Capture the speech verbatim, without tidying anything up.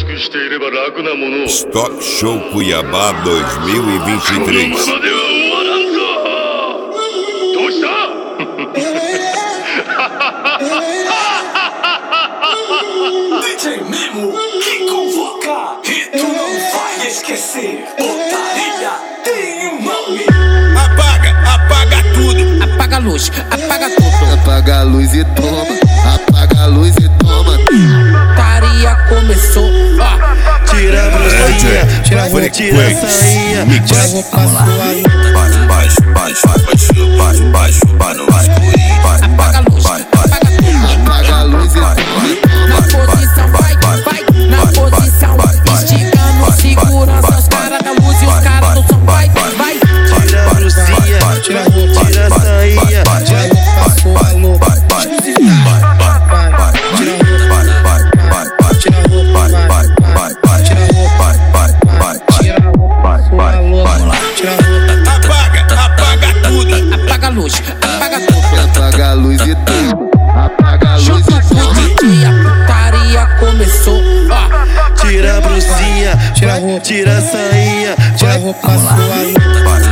Stock Show Cuiabá dois mil e vinte e três. D J Mimo que convoca e tu não vai esquecer. Putaria tem um nome. Apaga, apaga tudo. Apaga a luz, apaga tudo. Apaga a luz e toma. Apaga a luz e toma. Putaria começou, ó. Tira a bruxinha, tira a roupa, tira a sainha. Tira a roupa sua. Baixo, baixo, baixo, baixo, baixo, baixo, baixo. Apaga a luz, apaga tudo. Apaga a luz e toma. Na posição, vai, vai. Na posição, esticando segurança. Os caras da luz e os caras do som, vai, vai. Tira a bruxinha, tira a roupa, tira a sainha. Tira a roupa sua louca. Tira a roupa, tira a roupa, tira a roupa, tira a roupa sua louca. Tira a roupa. Apaga, apaga tudo. Apaga a luz, apaga tudo. Apaga a luz e toma. Apaga a luz Junto e com o toma. D J, a putaria começou, ó. Tira a bruxinha, tira a roupa, tira a sainha. Tira a roupa sua louca.